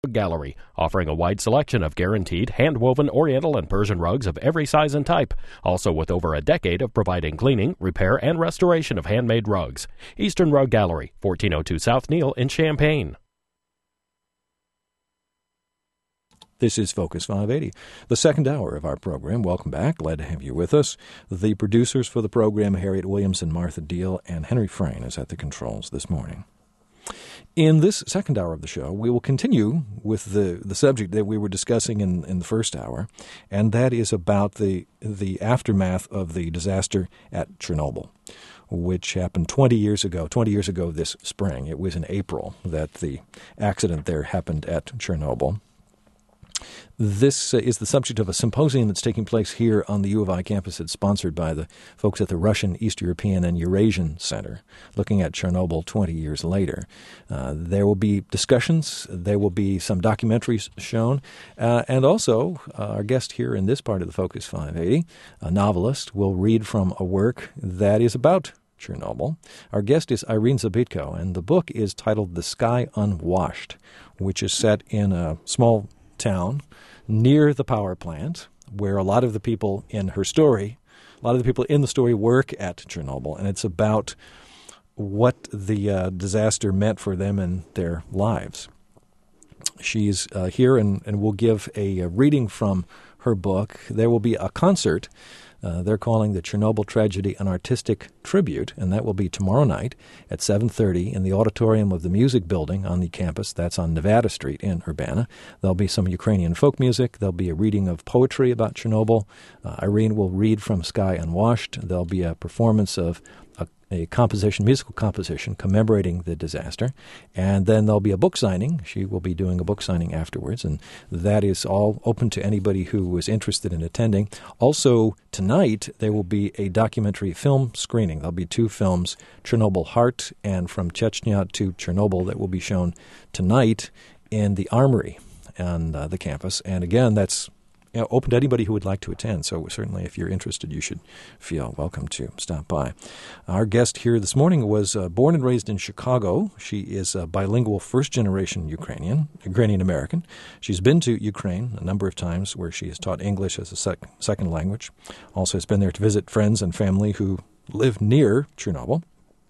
Gallery, offering a wide selection of guaranteed hand-woven Oriental and Persian rugs of every size and type, also with over a decade of providing cleaning, repair, and restoration of handmade rugs. Eastern Rug Gallery, 1402 South Neal in Champaign. This is Focus 580, the second hour of our program. Welcome back. Glad to have you with us. The producers for the program, Harriet Williamson, Martha Deal, and Henry Frayne, is at the controls this morning. In this second hour of the show, we will continue with the subject that we were discussing in the first hour, and that is about the aftermath of the disaster at Chernobyl, which happened 20 years ago this spring. It was in April that the accident there happened at Chernobyl. This is the subject of a symposium that's taking place here on the U of I campus. It's sponsored by the folks at the Russian, East European, and Eurasian Center, looking at Chernobyl 20 years later. There will be discussions. There will be some documentaries shown. And also, our guest here in this part of the Focus 580, a novelist, will read from a work that is about Chernobyl. Our guest is Irene Zabitko, and the book is titled The Sky Unwashed, which is set in a small town near the power plant where a lot of the people in the story work at Chernobyl, and it's about what the disaster meant for them and their lives. She's here and will give a reading from her book. There will be a concert. They're calling the Chernobyl Tragedy an Artistic Tribute, and that will be tomorrow night at 7:30 in the auditorium of the Music Building on the campus. That's on Nevada Street in Urbana. There'll be some Ukrainian folk music. There'll be a reading of poetry about Chernobyl. Irene will read from Sky Unwashed. There'll be a performance of a musical composition commemorating the disaster. And then there'll be a book signing. She will be doing a book signing afterwards, and that is all open to anybody who is interested in attending. Also, tonight, there will be a documentary film screening. There'll be two films, Chernobyl Heart and From Chechnya to Chernobyl, that will be shown tonight in the Armory on the campus. And again, that's open to anybody who would like to attend. So certainly if you're interested, you should feel welcome to stop by. Our guest here this morning was born and raised in Chicago. She is a bilingual first-generation Ukrainian-American. She's been to Ukraine a number of times where she has taught English as a second language. Also has been there to visit friends and family who live near Chernobyl.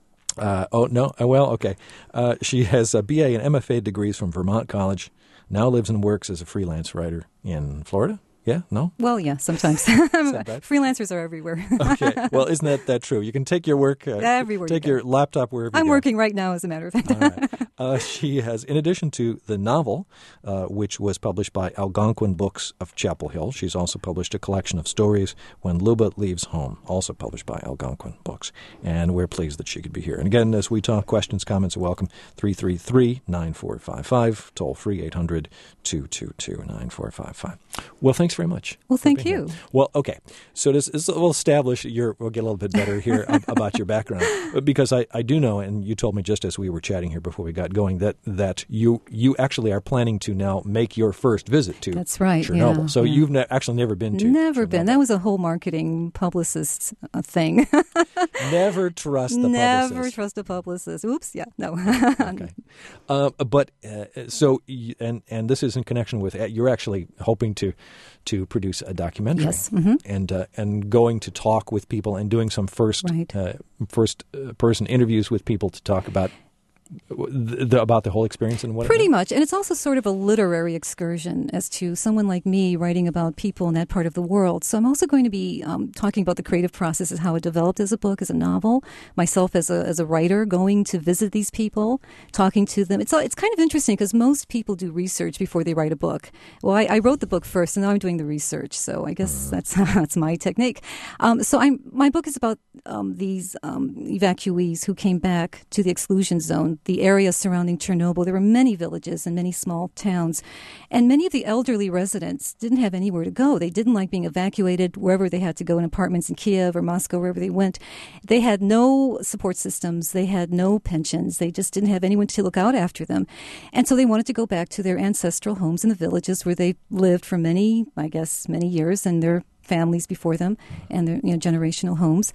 She has a BA and MFA degrees from Vermont College, now lives and works as a freelance writer in Florida. Yeah? No? Well, yeah, sometimes. Freelancers are everywhere. Okay. Well, isn't that true? You can take your work, everywhere take your laptop wherever you go. I'm working right now, as a matter of fact. All right. She has, in addition to the novel, which was published by Algonquin Books of Chapel Hill, she's also published a collection of stories, When Luba Leaves Home, also published by Algonquin Books. And we're pleased that she could be here. And again, as we talk, questions, comments are welcome. 333-9455, toll free 800-222-9455. Well, thanks very much. Well, thank you. Well, okay. So we'll establish we'll get a little bit better here about your background, because I do know, and you told me just as we were chatting here before we got going, that you actually are planning to now make your first visit to That's right, Chernobyl. Yeah, so you've actually never been to Never Chernobyl. Been. That was a whole marketing publicist thing. Never trust the publicist. Never trust a publicist. Oops, yeah, no. Okay. And this is in connection with, you're actually hoping to produce a documentary. Yes. Mm-hmm. And going to talk with people and doing some first person interviews with people to talk about about the whole experience and what pretty much. And it's also sort of a literary excursion as to someone like me writing about people in that part of the world. So I'm also going to be talking about the creative process, how it developed as a book, as a novel, myself as a writer going to visit these people, talking to them. It's kind of interesting because most people do research before they write a book. Well, I wrote the book first, and now I'm doing the research. So I guess that's my technique. My book is about these evacuees who came back to the exclusion zone, the area surrounding Chernobyl. There were many villages and many small towns, and many of the elderly residents didn't have anywhere to go. They didn't like being evacuated wherever they had to go, in apartments in Kiev or Moscow, wherever they went. They had no support systems. They had no pensions. They just didn't have anyone to look out after them. And so they wanted to go back to their ancestral homes in the villages where they lived for many years, and their families before them, and their generational homes.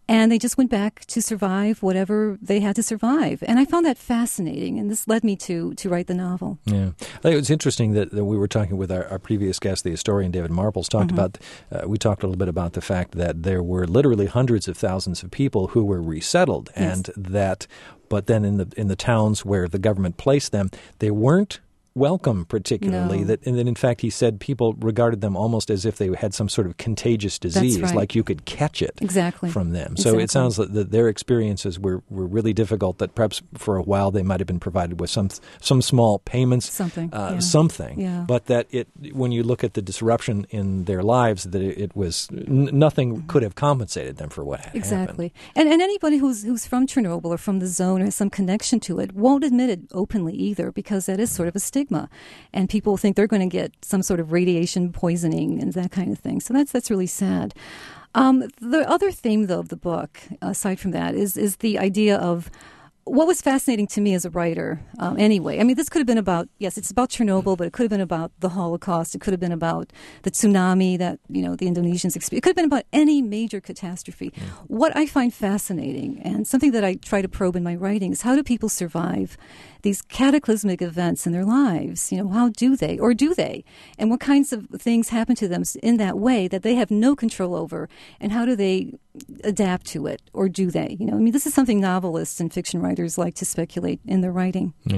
And they just went back to survive whatever they had to survive. And I found that fascinating, and this led me to write the novel. Yeah. I think it was interesting that we were talking with our previous guest, the historian David Marbles, talked about, we talked a little bit about the fact that there were literally hundreds of thousands of people who were resettled, and that, but then in the towns where the government placed them, they weren't welcome particularly. No. And then in fact he said people regarded them almost as if they had some sort of contagious disease, That's right. like you could catch it from them. Exactly. So it sounds like that their experiences were really difficult, that perhaps for a while they might have been provided with some small payments, something, Yeah. but that when you look at the disruption in their lives, that it was nothing could have compensated them for what had Exactly. happened. And anybody who's from Chernobyl or from the zone or has some connection to it won't admit it openly either, because that is sort of a stigma. And people think they're going to get some sort of radiation poisoning and that kind of thing. So that's really sad. The other theme, though, of the book, aside from that, is the idea of what was fascinating to me as a writer, anyway. I mean, this could have been about, yes, it's about Chernobyl, but it could have been about the Holocaust. It could have been about the tsunami that, the Indonesians experienced. It could have been about any major catastrophe. Yeah. What I find fascinating, and something that I try to probe in my writing, is how do people survive these cataclysmic events in their lives? How do they, or do they? And what kinds of things happen to them in that way that they have no control over? And how do they adapt to it, or do they? This is something novelists and fiction writers like to speculate in their writing. Yeah.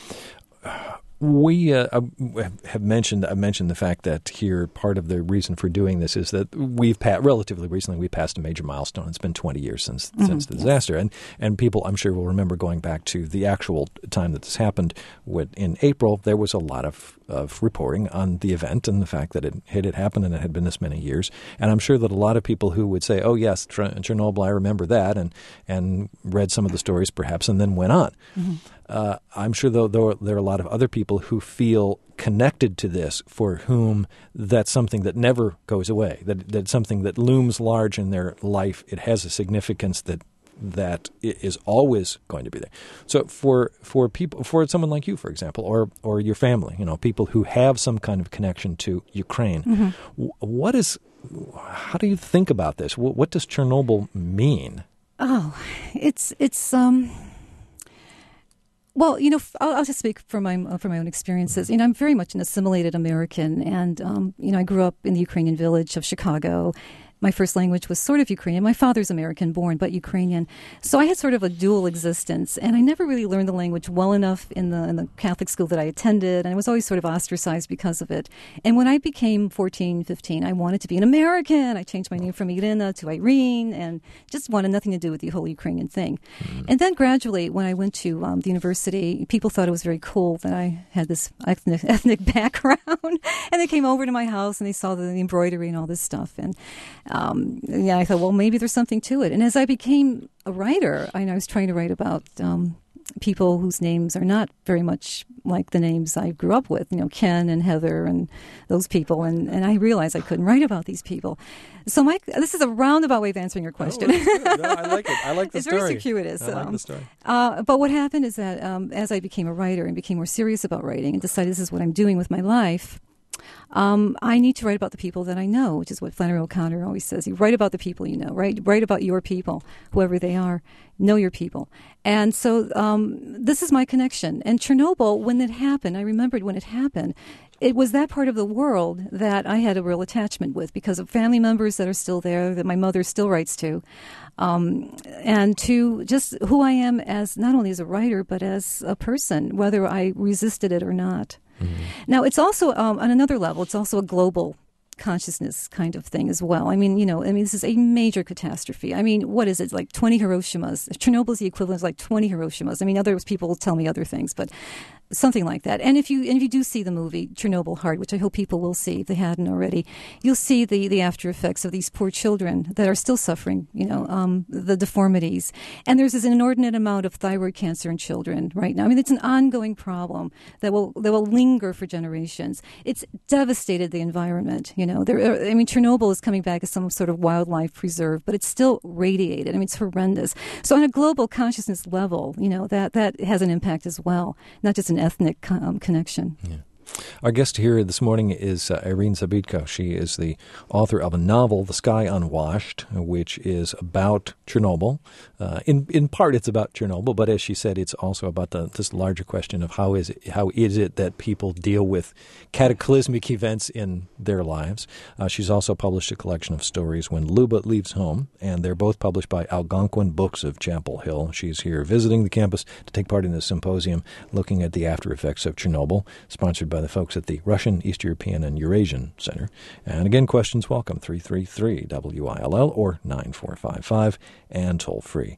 We have mentioned the fact that here part of the reason for doing this is that relatively recently we passed a major milestone. It's been 20 years since the disaster, and people I'm sure will remember going back to the actual time that this happened. In April, there was a lot of reporting on the event and the fact that it had happened and it had been this many years. And I'm sure that a lot of people who would say, "Oh yes, Chernobyl, I remember that," and read some of the stories perhaps, and then went on. Mm-hmm. I'm sure, though, there are a lot of other people who feel connected to this, for whom that's something that never goes away, that's something that looms large in their life. It has a significance that is always going to be there. So for people, for someone like you, for example, or your family, people who have some kind of connection to Ukraine, how do you think about this? What does Chernobyl mean? Oh, it's well, I'll just speak from my own experiences. I'm very much an assimilated American, and I grew up in the Ukrainian village of Chicago. My first language was sort of Ukrainian. My father's American-born, but Ukrainian. So I had sort of a dual existence, and I never really learned the language well enough in the Catholic school that I attended, and I was always sort of ostracized because of it. And when I became 14, 15, I wanted to be an American. I changed my name from Irina to Irene, and just wanted nothing to do with the whole Ukrainian thing. Mm-hmm. And then gradually, when I went to the university, people thought it was very cool that I had this ethnic background, and they came over to my house, and they saw the embroidery and all this stuff, and I thought, well, maybe there's something to it. And as I became a writer, I was trying to write about people whose names are not very much like the names I grew up with, Ken and Heather and those people. And I realized I couldn't write about these people. So this is a roundabout way of answering your question. Oh, no, I like it. I like the it's story. It's very circuitous. I like the story. But what happened is that as I became a writer and became more serious about writing and decided this is what I'm doing with my life, I need to write about the people that I know, which is what Flannery O'Connor always says. You write about the people you know, right? Write about your people, whoever they are. Know your people. And so this is my connection. And Chernobyl, when it happened, I remembered when it happened, it was that part of the world that I had a real attachment with because of family members that are still there, that my mother still writes to, and to just who I am as not only as a writer, but as a person, whether I resisted it or not. Mm-hmm. Now, it's also, on another level, it's also a global consciousness kind of thing as well. This is a major catastrophe. What is it, like 20 Hiroshimas? Chernobyl is the equivalent of like 20 Hiroshimas. Other people will tell me other things, but something like that. And if you do see the movie Chernobyl Heart, which I hope people will see if they hadn't already, you'll see the after effects of these poor children that are still suffering, the deformities. And there's this inordinate amount of thyroid cancer in children right now. It's an ongoing problem that will linger for generations. It's devastated the environment. Chernobyl is coming back as some sort of wildlife preserve, but it's still radiated. It's horrendous. So on a global consciousness level, that has an impact as well, not just an ethnic connection. Yeah. Our guest here this morning is Irene Zabitko. She is the author of a novel, The Sky Unwashed, which is about Chernobyl. In part, it's about Chernobyl, but as she said, it's also about this larger question of how is it that people deal with cataclysmic events in their lives. She's also published a collection of stories, When Luba Leaves Home, and they're both published by Algonquin Books of Chapel Hill. She's here visiting the campus to take part in a symposium looking at the after effects of Chernobyl, sponsored by the folks at the Russian, East European, and Eurasian Center. And again, questions welcome, 333-WILL or 9455, and toll free,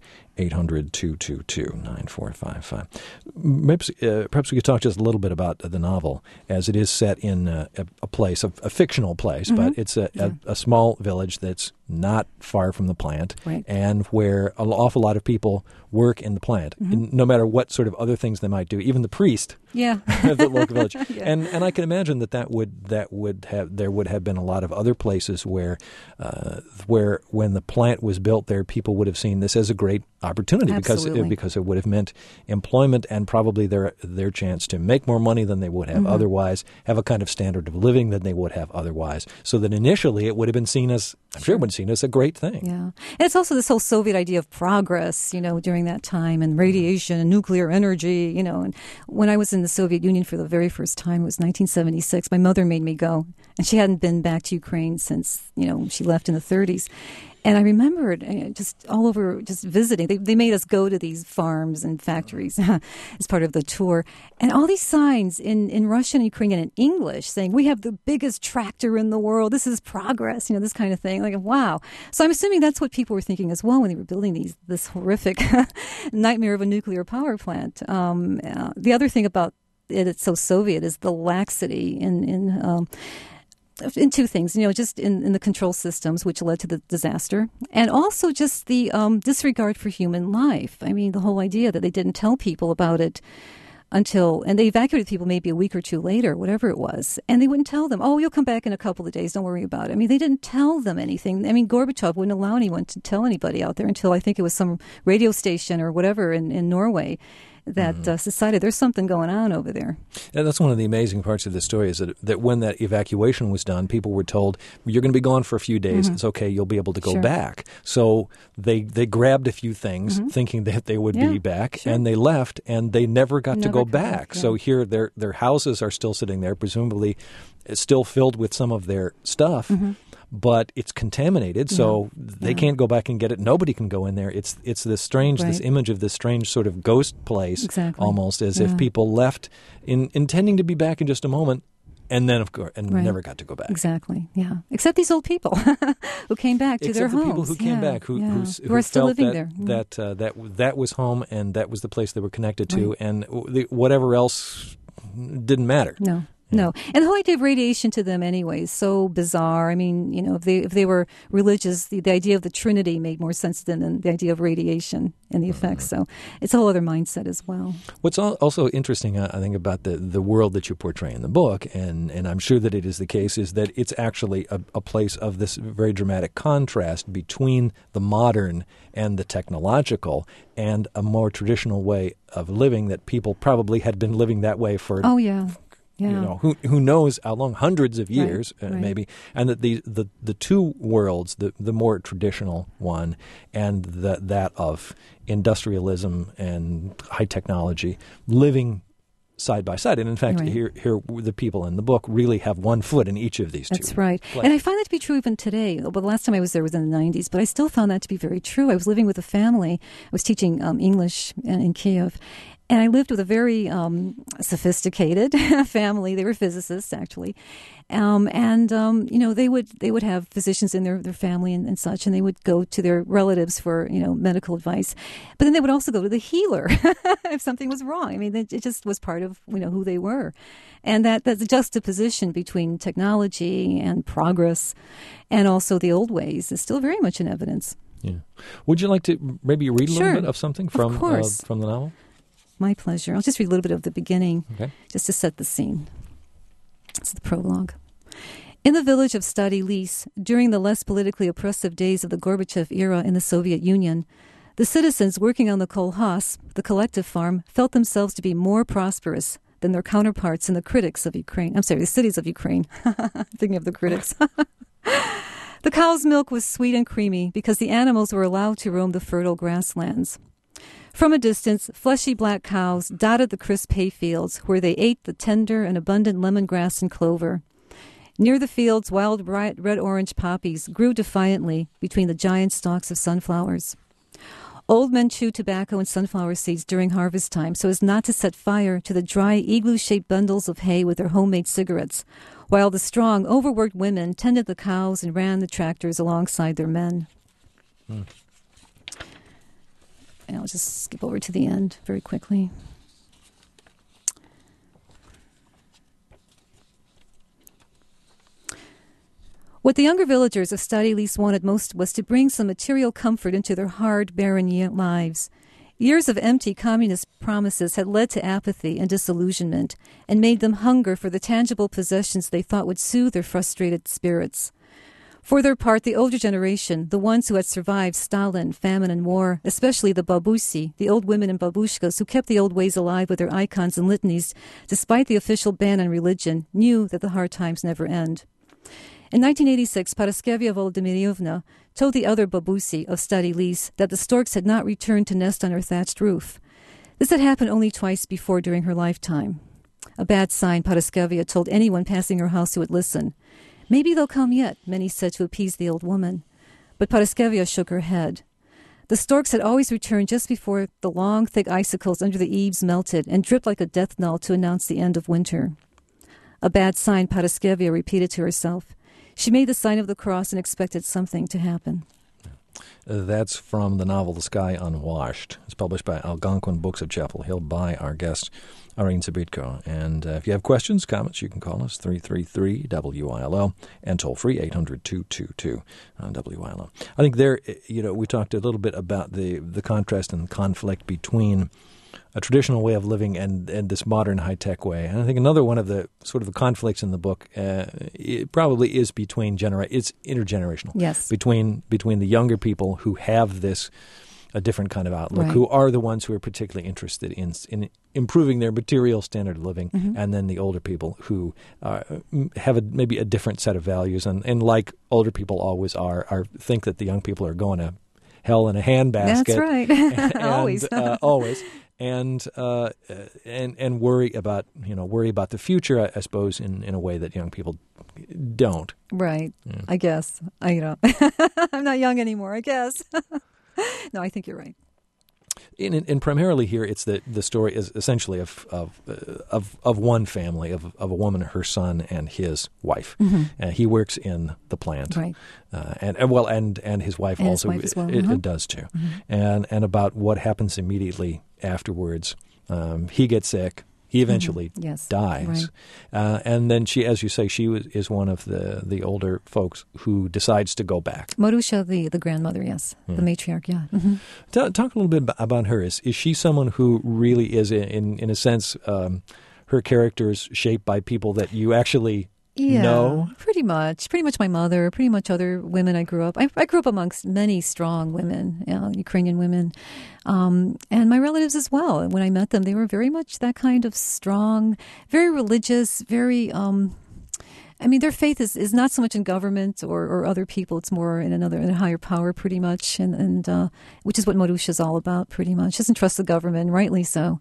800-222-9455. Perhaps we could talk just a little bit about the novel, as it is set in a place, a fictional place, but it's a small village that's not far from the plant, right, and where an awful lot of people work in the plant, no matter what sort of other things they might do, even the priest of the local village. Yeah. And I can imagine there would have been a lot of other places where when the plant was built there, people would have seen this as a great opportunity because it would have meant employment and probably their chance to make more money than they would have otherwise, have a kind of standard of living than they would have otherwise. So that initially it would have been seen as, I'm sure it would have been seen as a great thing. Yeah. And it's also this whole Soviet idea of progress, during that time, and radiation and nuclear energy, and when I was in the Soviet Union for the very first time, it was 1976, my mother made me go, and she hadn't been back to Ukraine since, she left in the 30s. And I remembered just all over, just visiting. They made us go to these farms and factories as part of the tour. And all these signs in Russian, Ukrainian, and English saying, we have the biggest tractor in the world. This is progress, this kind of thing. Like, wow. So I'm assuming that's what people were thinking as well when they were building this horrific nightmare of a nuclear power plant. The other thing about it's so Soviet is the laxity in two things, just in the control systems, which led to the disaster, and also just the disregard for human life. I mean, the whole idea that they didn't tell people about it and they evacuated people maybe a week or two later, whatever it was, and they wouldn't tell them, oh, you'll come back in a couple of days, don't worry about it. I mean, they didn't tell them anything. I mean, Gorbachev wouldn't allow anyone to tell anybody out there until I think it was some radio station or whatever in Norway that decided there's something going on over there. And that's one of the amazing parts of the story is that when that evacuation was done, people were told, you're going to be gone for a few days. It's okay. You'll be able to go back. So they grabbed a few things thinking that they would be back, and they left, and they never got to go back. So here their houses are still sitting there, presumably still filled with some of their stuff. But it's contaminated, so they can't go back and get it. Nobody can go in there. It's this strange, this image of this strange sort of ghost place, almost as if people left intending to be back in just a moment, and then, of course, never got to go back. Exactly, yeah. Except these old people who came back to their homes. Except the people who came back, who are still living there. there. That was home, and that was the place they were connected to, and whatever else didn't matter. No. And the whole idea of radiation to them anyway is so bizarre. I mean, if they were religious, the idea of the Trinity made more sense than the idea of radiation and the effects. So it's a whole other mindset as well. What's also interesting, I think, about the world that you portray in the book, and I'm sure that it is the case, is that it's actually a place of this very dramatic contrast between the modern and the technological and a more traditional way of living that people probably had been living that way for who knows how long, hundreds of years maybe, and that the two worlds, the more traditional one and that of industrialism and high technology, living side by side. And in fact, here the people in the book really have one foot in each of these two. That's right. Places. And I find that to be true even today. Well, the last time I was there was in the 90s, but I still found that to be very true. I was living with a family. I was teaching English in Kiev. And I lived with a very sophisticated family. They were physicists, actually. They would have physicians in their family and such, and they would go to their relatives for, medical advice. But then they would also go to the healer if something was wrong. I mean, it just was part of, who they were. And that's a juxtaposition between technology and progress and also the old ways is still very much in evidence. Yeah. Would you like to maybe read a little bit of something from the novel? My pleasure. I'll just read a little bit of the beginning, just to set the scene. It's the prologue. In the village of Stary Lis, during the less politically oppressive days of the Gorbachev era in the Soviet Union, the citizens working on the kolkhoz, the collective farm, felt themselves to be more prosperous, than their counterparts in the critics of Ukraine. I'm sorry, the cities of Ukraine. Thinking of the critics. The cow's milk was sweet and creamy because the animals were allowed to roam the fertile grasslands. From a distance, fleshy black cows dotted the crisp hay fields where they ate the tender and abundant lemongrass and clover. Near the fields, wild bright red-orange poppies grew defiantly between the giant stalks of sunflowers. Old men chewed tobacco and sunflower seeds during harvest time so as not to set fire to the dry, igloo-shaped bundles of hay with their homemade cigarettes, while the strong, overworked women tended the cows and ran the tractors alongside their men. And I'll just skip over to the end very quickly. What the younger villagers of Stary Lis wanted most was to bring some material comfort into their hard, barren lives. Years of empty communist promises had led to apathy and disillusionment and made them hunger for the tangible possessions they thought would soothe their frustrated spirits. For their part, the older generation, the ones who had survived Stalin, famine, and war, especially the babusi, the old women and babushkas who kept the old ways alive with their icons and litanies, despite the official ban on religion, knew that the hard times never end. In 1986, Paraskevia Volodymyryevna told the other babusi of Stary Lis that the storks had not returned to nest on her thatched roof. This had happened only twice before during her lifetime. A bad sign, Paraskevia told anyone passing her house who would listen. Maybe they'll come yet, many said to appease the old woman. But Paraskevia shook her head. The storks had always returned just before the long, thick icicles under the eaves melted and dripped like a death knell to announce the end of winter. A bad sign, Paraskevia repeated to herself. She made the sign of the cross and expected something to happen. That's from the novel The Sky Unwashed. It's published by Algonquin Books of Chapel Hill by our guest, Irene Zabitko. And if you have questions, comments, you can call us 333-WILO and toll free 800-222-WILO. I think there, we talked a little bit about the contrast and conflict between a traditional way of living and this modern high-tech way. And I think another one of the sort of the conflicts in the book it probably is between it's intergenerational. Yes. Between the younger people who have a different kind of outlook, right, who are the ones who are particularly interested in improving their material standard of living, and then the older people who have maybe a different set of values and like older people always are think that the young people are going to hell in a handbasket. That's right. Always. Always. And worry about the future, I suppose, in a way that young people don't. Right. Yeah. I guess. I'm not young anymore, I guess. No, I think you're right. And primarily here, it's the story is essentially of one family, of a woman, her son, and his wife. He works in the plant, right? And his wife and also his wife as well. It does too. And about what happens immediately afterwards. He gets sick. He eventually dies. Right. And then she, as you say, is one of the older folks who decides to go back. Marusha, the grandmother, yes. The matriarch, yeah. Talk a little bit about her. Is she someone who really is, in a sense, her character is shaped by people that you actually know? Pretty much my mother, pretty much other women I grew up. I grew up amongst many strong women, Ukrainian women, and my relatives as well. And when I met them, they were very much that kind of strong, very religious, very, their faith is not so much in government or other people. It's more in a higher power, pretty much, and which is what Marusha is all about, pretty much. She doesn't trust the government, rightly so.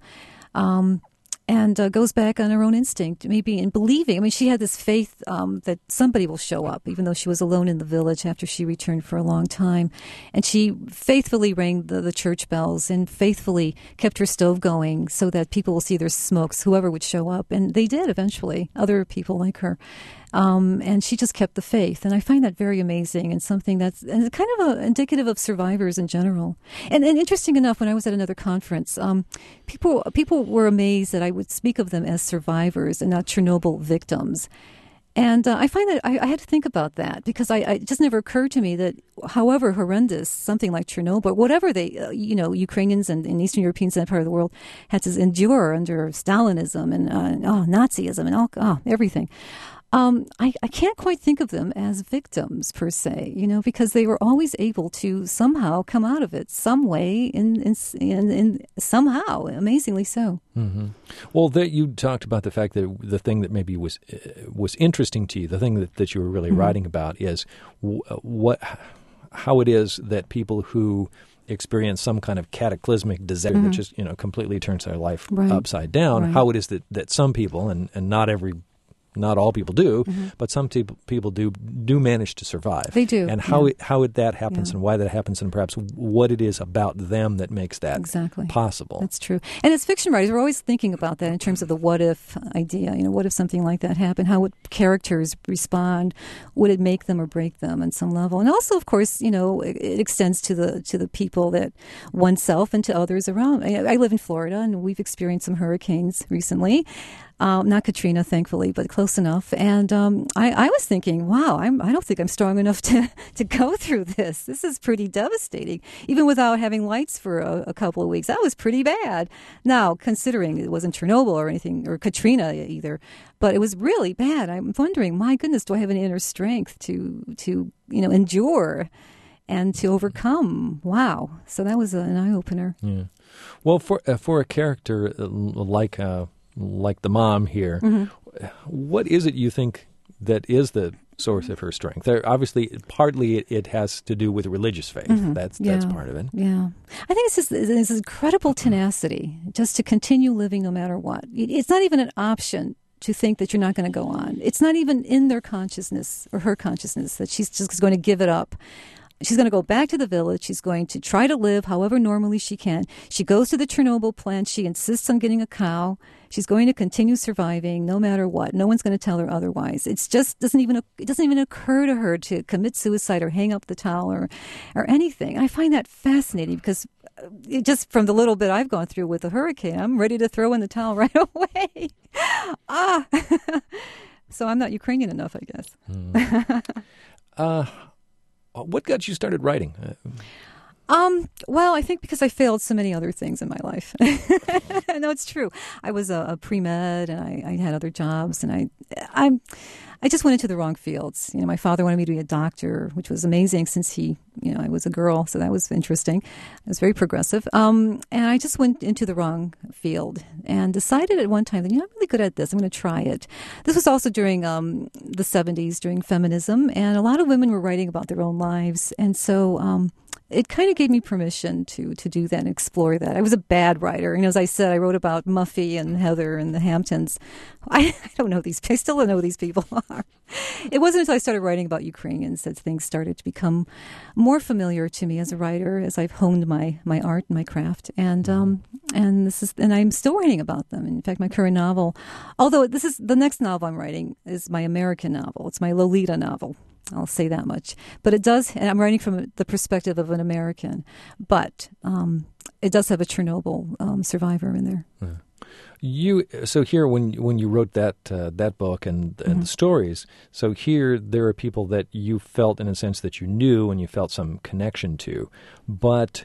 And goes back on her own instinct, maybe in believing. She had this faith that somebody will show up, even though she was alone in the village after she returned for a long time. And she faithfully rang the church bells and faithfully kept her stove going so that people will see their smokes, whoever would show up. And they did eventually, other people like her. And she just kept the faith. And I find that very amazing and something that's kind of indicative of survivors in general. And interesting enough, when I was at another conference, people were amazed that I would speak of them as survivors and not Chernobyl victims. And I find that I had to think about that because it just never occurred to me that however horrendous something like Chernobyl, whatever they, Ukrainians and Eastern Europeans in that part of the world had to endure under Stalinism and Nazism and everything. I can't quite think of them as victims per se, because they were always able to somehow come out of it some way, in somehow, amazingly so. Mm-hmm. Well, you talked about the fact that the thing that maybe was interesting to you, the thing that you were really writing about, is how it is that people who experience some kind of cataclysmic disaster that just completely turns their life upside down, how it is that some people, and not all people do, but some people do manage to survive. They do. And how that happens and why that happens, and perhaps what it is about them that makes that possible. That's true. And as fiction writers, we're always thinking about that in terms of the what-if idea. What if something like that happened? How would characters respond? Would it make them or break them on some level? And also, of course, it extends to the people that oneself and to others around. I live in Florida, and we've experienced some hurricanes recently. Not Katrina, thankfully, but close enough. And I was thinking, wow, I don't think I'm strong enough to go through this. This is pretty devastating. Even without having lights for a couple of weeks, that was pretty bad. Now, considering it wasn't Chernobyl or anything, or Katrina either, but it was really bad. I'm wondering, my goodness, do I have any inner strength to endure and to overcome? Wow. So that was an eye-opener. Yeah. Well, for a character like the mom here, what is it you think that is the source of her strength? Obviously, partly it has to do with religious faith. That's part of it. Yeah. I think it's just this incredible tenacity just to continue living no matter what. It's not even an option to think that you're not going to go on. It's not even in their consciousness or her consciousness that she's just going to give it up. She's going to go back to the village. She's going to try to live however normally she can. She goes to the Chernobyl plant. She insists on getting a cow. She's going to continue surviving no matter what. No one's going to tell her otherwise. It doesn't even occur to her to commit suicide or hang up the towel or anything. I find that fascinating because just from the little bit I've gone through with the hurricane, I'm ready to throw in the towel right away. So I'm not Ukrainian enough, I guess. What got you started writing? Well, I think because I failed so many other things in my life. No, it's true. I was a pre-med, and I had other jobs, and I just went into the wrong fields. My father wanted me to be a doctor, which was amazing since I was a girl, so that was interesting. It was very progressive. And I just went into the wrong field and decided at one time that, I'm really good at this. I'm going to try it. This was also during the 70s, during feminism, and a lot of women were writing about their own lives. And so it kind of gave me permission to do that and explore that. I was a bad writer. As I said, I wrote about Muffy and Heather and the Hamptons. I don't know these people. I still don't know who these people are. It wasn't until I started writing about Ukrainians that things started to become more familiar to me as a writer, as I've honed my art and my craft. And I'm still writing about them. In fact, my current novel, although this is the next novel I'm writing, is my American novel. It's my Lolita novel. I'll say that much. But it does, and I'm writing from the perspective of an American, but it does have a Chernobyl survivor in there. So here, when you wrote that book and the stories, so here there are people that you felt in a sense that you knew and you felt some connection to, but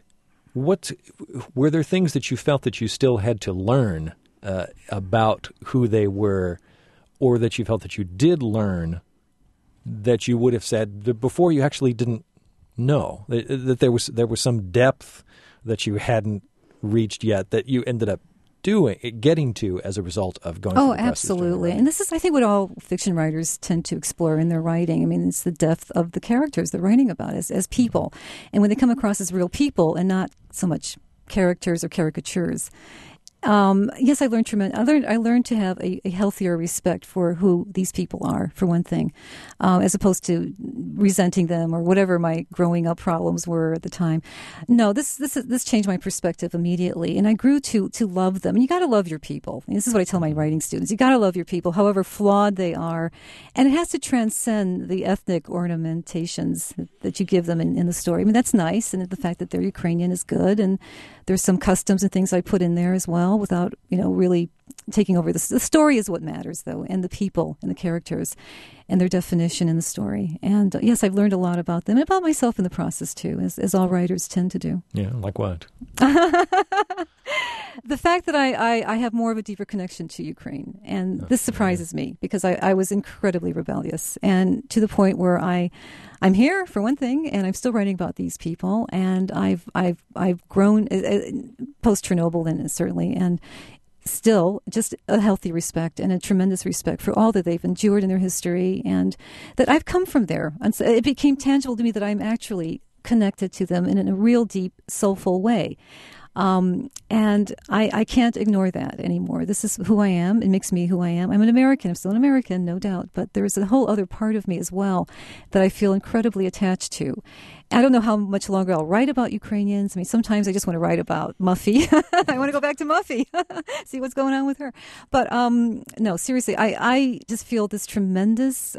were there things that you felt that you still had to learn about who they were, or that you felt that you did learn that you would have said before you actually didn't know, that there was some depth that you hadn't reached yet that you ended up getting to as a result of going through the process? Absolutely. And this is, I think, what all fiction writers tend to explore in their writing. I mean, it's the depth of the characters they're writing about as people. And when they come across as real people and not so much characters or caricatures. Yes, I learned to have a healthier respect for who these people are, for one thing, as opposed to resenting them or whatever my growing up problems were at the time. No, this changed my perspective immediately, and I grew to love them. And you got to love your people. And this is what I tell my writing students: you got to love your people, however flawed they are, and it has to transcend the ethnic ornamentations that you give them in the story. I mean, that's nice, and the fact that they're Ukrainian is good, and there's some customs and things I put in there as well, without really taking over. The story is what matters, though, and the people and the characters and their definition in the story. And yes, I've learned a lot about them and about myself in the process too, as all writers tend to do. Yeah, like what? The fact that I have more of a deeper connection to Ukraine, and this surprises me because I was incredibly rebellious, and to the point where I'm here for one thing, and I'm still writing about these people, and I've grown post Chernobyl, and certainly, and still just a healthy respect and a tremendous respect for all that they've endured in their history, and that I've come from there. And so it became tangible to me that I'm actually connected to them in a real deep, soulful way. And I can't ignore that anymore. This is who I am. It makes me who I am. I'm an American. I'm still an American, no doubt. But there's a whole other part of me as well that I feel incredibly attached to. I don't know how much longer I'll write about Ukrainians. I mean, sometimes I just want to write about Muffy. I want to go back to Muffy, see what's going on with her. But no, seriously, I just feel this tremendous,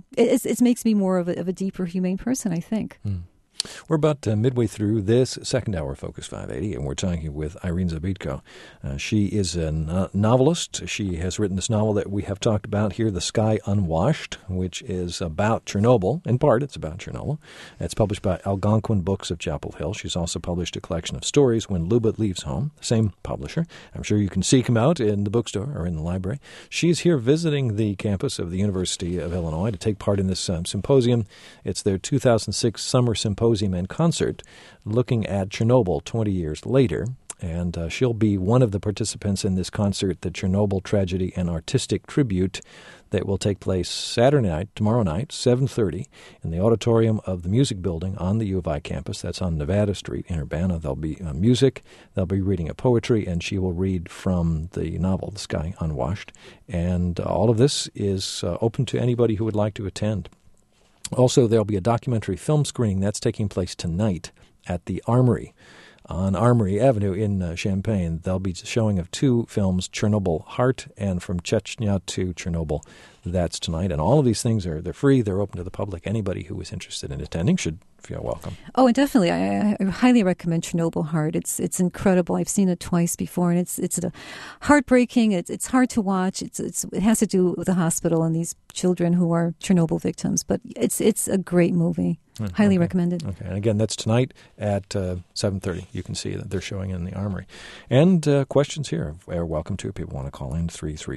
it makes me more of a deeper, humane person, I think. We're about midway through this second hour of Focus 580, and we're talking with Irene Zabitko. She is a novelist. She has written this novel that we have talked about here, The Sky Unwashed, which is about Chernobyl. In part, it's about Chernobyl. It's published by Algonquin Books of Chapel Hill. She's also published a collection of stories, When Luba Leaves Home, the same publisher. I'm sure you can seek them out in the bookstore or in the library. She's here visiting the campus of the University of Illinois to take part in this symposium. It's their 2006 Summer Symposium and concert looking at Chernobyl 20 years later. And she'll be one of the participants in this concert, The Chernobyl Tragedy and Artistic Tribute, that will take place Saturday night, tomorrow night, 7:30, in the auditorium of the Music Building on the U of I campus. That's on Nevada Street in Urbana. There'll be music, they'll be reading a poetry, and she will read from the novel, The Sky Unwashed. And all of this is open to anybody who would like to attend. Also, there'll be a documentary film screening that's taking place tonight at the Armory on Armory Avenue in Champaign. They'll be showing of two films, Chernobyl Heart and From Chechnya to Chernobyl. That's tonight. And all of these things they're free. They're open to the public. Anybody who is interested in attending should feel welcome. Oh, and definitely. I highly recommend Chernobyl Heart. It's incredible. I've seen it twice before, and it's heartbreaking. It's hard to watch. It has to do with the hospital and these children who are Chernobyl victims. But it's a great movie. Highly recommended. Okay, and again, that's tonight at 7:30. You can see that they're showing in the Armory. And questions here are welcome to. People want to call in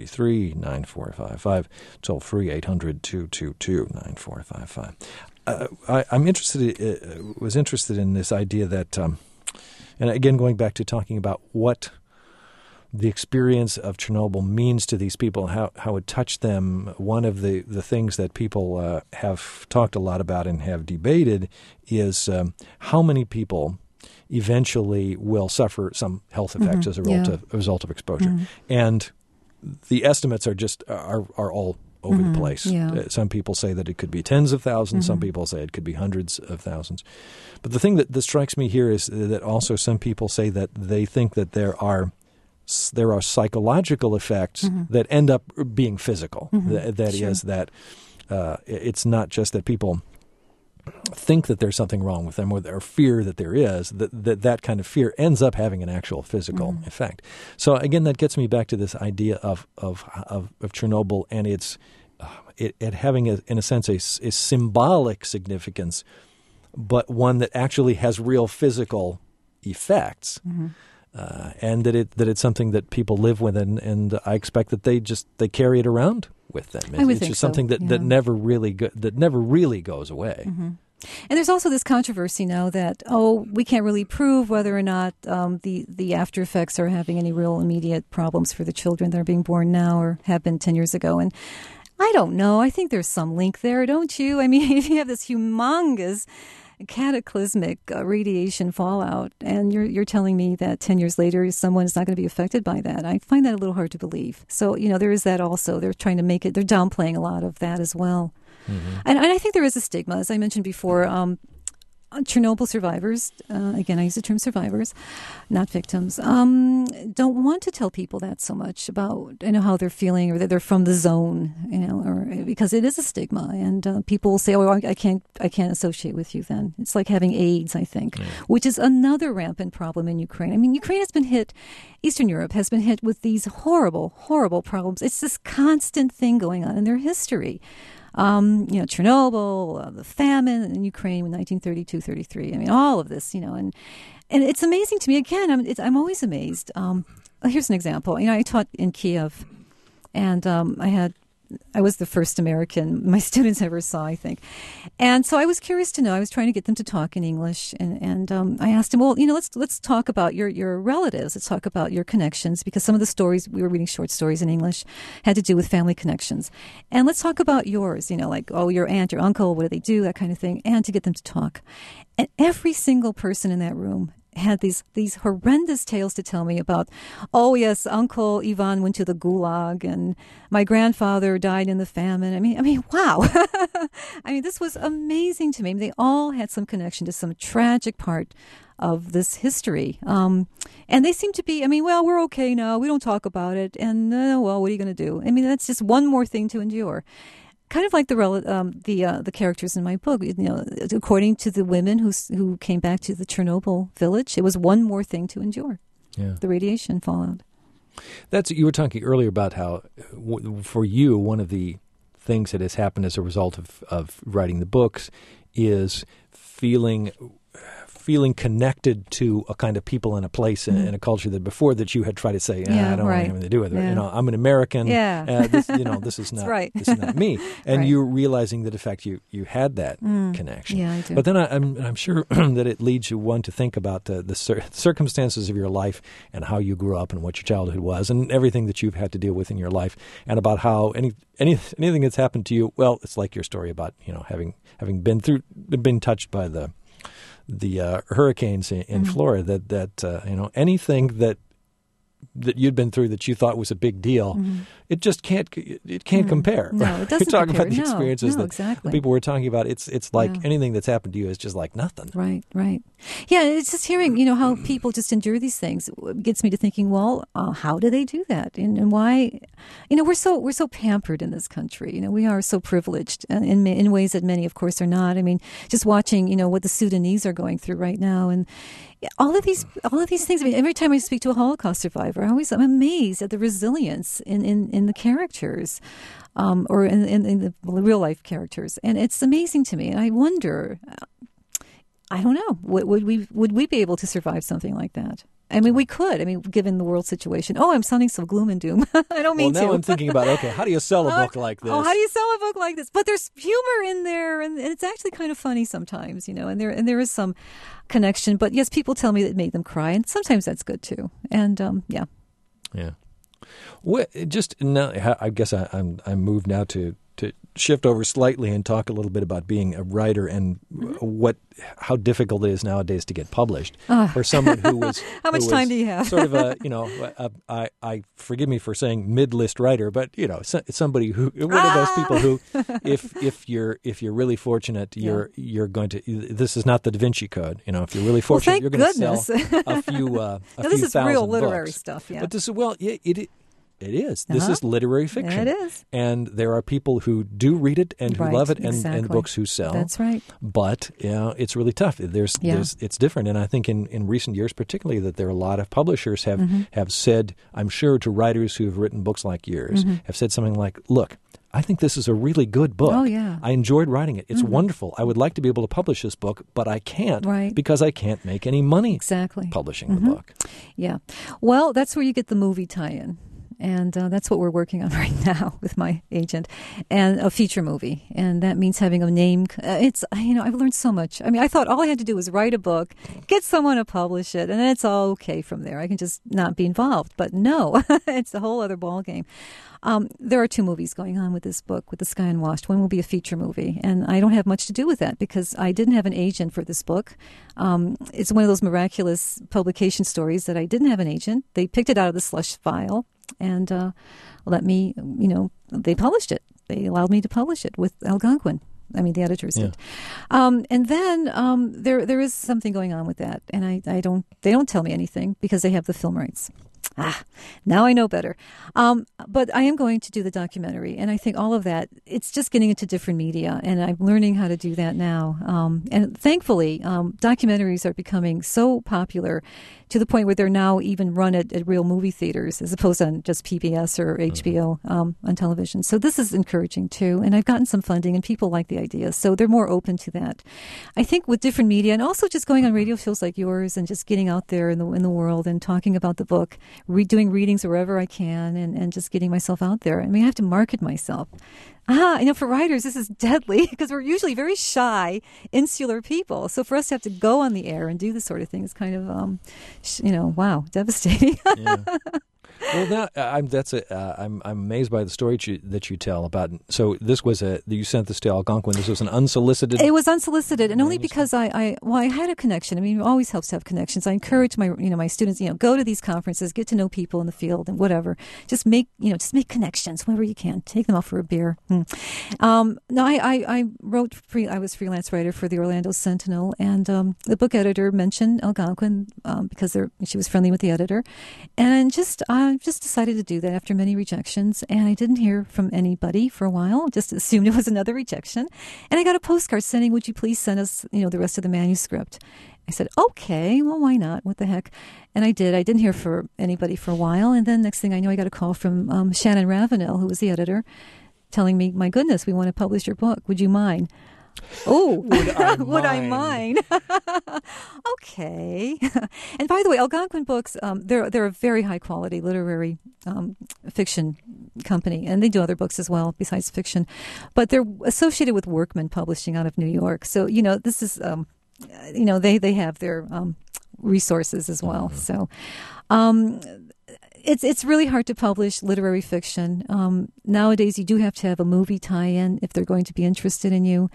333-9455. Toll free 800-222-9455. Was interested in this idea that, and again, going back to talking about what the experience of Chernobyl means to these people, how it touched them. One of the things that people have talked a lot about and have debated is how many people eventually will suffer some health effects as a result of exposure. Mm-hmm. And the estimates are all over the place. Yeah. Some people say that it could be tens of thousands. Some people say it could be hundreds of thousands. But the thing that strikes me here is that also some people say that they think that there are psychological effects that end up being physical. That sure. is that it's not just that people think that there's something wrong with them or fear that there is, that kind of fear ends up having an actual physical effect. So again, that gets me back to this idea of Chernobyl and it having, in a sense, a symbolic significance, but one that actually has real physical effects. And that it's something that people live with, and I expect that they carry it around with them. It's just something that never really goes away. And there's also this controversy now that we can't really prove whether or not the after effects are having any real immediate problems for the children that are being born now or have been 10 years ago. And I don't know. I think there's some link there, don't you? I mean, if you have this humongous cataclysmic radiation fallout, and you're telling me that 10 years later someone is not going to be affected by that, I find that a little hard to believe. So, there is that also. They're trying to make it, they're downplaying a lot of that as well. And I think there is a stigma, as I mentioned before. Chernobyl survivors, again, I use the term survivors, not victims, don't want to tell people that so much about, how they're feeling or that they're from the zone, or because it is a stigma, and people will say, I can't associate with you then. It's like having AIDS, I think, which is another rampant problem in Ukraine. I mean, Ukraine has been hit, Eastern Europe has been hit with these horrible, horrible problems. It's this constant thing going on in their history. Chernobyl, the famine in Ukraine in 1932-33. I mean, all of this, and it's amazing to me. Again, I'm always amazed. Here's an example. I taught in Kiev, and I was the first American my students ever saw, I think. And so I was curious to know. I was trying to get them to talk in English. And I asked them, well, let's talk about your relatives. Let's talk about your connections, because some of the stories, we were reading short stories in English, had to do with family connections. And let's talk about yours, like, your aunt, your uncle, what do they do, that kind of thing, and to get them to talk. And every single person in that room had these horrendous tales to tell me about, oh, yes, Uncle Ivan went to the Gulag, and my grandfather died in the famine. I mean, wow. This was amazing to me. They all had some connection to some tragic part of this history. And they seem to be, well, we're okay now. We don't talk about it. And, what are you going to do? That's just one more thing to endure. Kind of like the characters in my book, according to the women who came back to the Chernobyl village, it was one more thing to endure. Yeah. The radiation fallout. You were talking earlier about how, for you, one of the things that has happened as a result of writing the books is feeling connected to a kind of people and a place and a culture that before that you had tried to say, I don't want anything to do with it. Yeah. I'm an American. Yeah. This is not right. This is not me. And right. you're realizing that in fact you had that connection. Yeah, I do. But then I'm sure that it leads you to think about the circumstances of your life and how you grew up and what your childhood was and everything that you've had to deal with in your life, and about how anything that's happened to you. Well, it's like your story about having been touched by the hurricanes in Florida, that anything that you'd been through that you thought was a big deal, it just can't compare. No, it doesn't. You're talking compare. about the experiences that exactly. the people were talking about. It's like anything that's happened to you is just like nothing. Right. Yeah, it's just hearing, how people just endure these things gets me to thinking, well, how do they do that? And why, we're so pampered in this country. We are so privileged in ways that many, of course, are not. Just watching, what the Sudanese are going through right now, and all of these things. Every time I speak to a Holocaust survivor, I'm amazed at the resilience in the characters, or in the real life characters, and it's amazing to me. And I wonder, I don't know, would we be able to survive something like that? We could. Given the world situation. Oh, I'm sounding so gloom and doom. I don't mean to. Well, now I'm thinking about, okay, how do you sell a book like this? Oh, how do you sell a book like this? But there's humor in there, and it's actually kind of funny sometimes, and there is some connection. But yes, people tell me that it made them cry, and sometimes that's good too. And yeah. Well, just now, I guess I'm moved now to shift over slightly and talk a little bit about being a writer and how difficult it is nowadays to get published for someone who was how much time do you have? Sort of I forgive me for saying mid-list writer, but somebody who one of those people who if you're really fortunate, you're going to, this is not the Da Vinci Code. If you're really fortunate, you're going to sell a few this is real literary books. Stuff. Yeah, but this is It is. This is literary fiction. It is. And there are people who do read it and who love it, and books who sell. That's right. But it's really tough. It's different. And I think in recent years particularly that there are a lot of publishers have said, I'm sure, to writers who have written books like yours, have said something like, look, I think this is a really good book. Oh, yeah. I enjoyed writing it. It's wonderful. I would like to be able to publish this book, but I can't because I can't make any money publishing the book. Yeah. Well, that's where you get the movie tie-in. And that's what we're working on right now with my agent, and a feature movie. And that means having a name. I've learned so much. I thought all I had to do was write a book, get someone to publish it, and then it's all okay from there. I can just not be involved. But no, it's a whole other ballgame. There are 2 movies going on with this book, with The Sky Unwashed. One will be a feature movie, and I don't have much to do with that because I didn't have an agent for this book. It's one of those miraculous publication stories that I didn't have an agent. They picked it out of the slush file and let me, they published it. They allowed me to publish it with Algonquin. The editors did. And then there is something going on with that, and they don't tell me anything because they have the film rights. now I know better. But I am going to do the documentary, and I think all of that, it's just getting into different media, and I'm learning how to do that now. And thankfully, documentaries are becoming so popular to the point where they're now even run at real movie theaters as opposed to just PBS or HBO on television. So this is encouraging too, and I've gotten some funding, and people like the idea, so they're more open to that. I think with different media, and also just going on radio shows like yours, and just getting out there in the world and talking about the book, doing readings wherever I can, and just getting myself out there. I mean, I have to market myself. For writers, this is deadly because we're usually very shy, insular people. So for us to have to go on the air and do this sort of thing is kind of, wow, devastating. Yeah. Well, I'm amazed by the story that you tell about. So this was you sent this to Algonquin. This was an unsolicited. It was unsolicited, and only because I had a connection. I mean, it always helps to have connections. I encourage my students, go to these conferences, get to know people in the field, and whatever. Just make connections wherever you can. Take them out for a beer. No, I wrote. I was freelance writer for the Orlando Sentinel, and the book editor mentioned Algonquin because she was friendly with the editor, and I just decided to do that after many rejections, and I didn't hear from anybody for a while. Just assumed it was another rejection, and I got a postcard saying, "Would you please send us, the rest of the manuscript?" I said, "Okay, well, why not? What the heck?" And I did. I didn't hear from anybody for a while, and then next thing I knew, I got a call from Shannon Ravenel, who was the editor, telling me, "My goodness, we want to publish your book. Would you mind?" Oh, would I mind? Okay. And by the way, Algonquin Books, they're a very high quality literary fiction company, and they do other books as well besides fiction, but they're associated with Workman Publishing out of New York. So this is they have their resources as well. So. It's really hard to publish literary fiction. Nowadays, you do have to have a movie tie-in if they're going to be interested in you.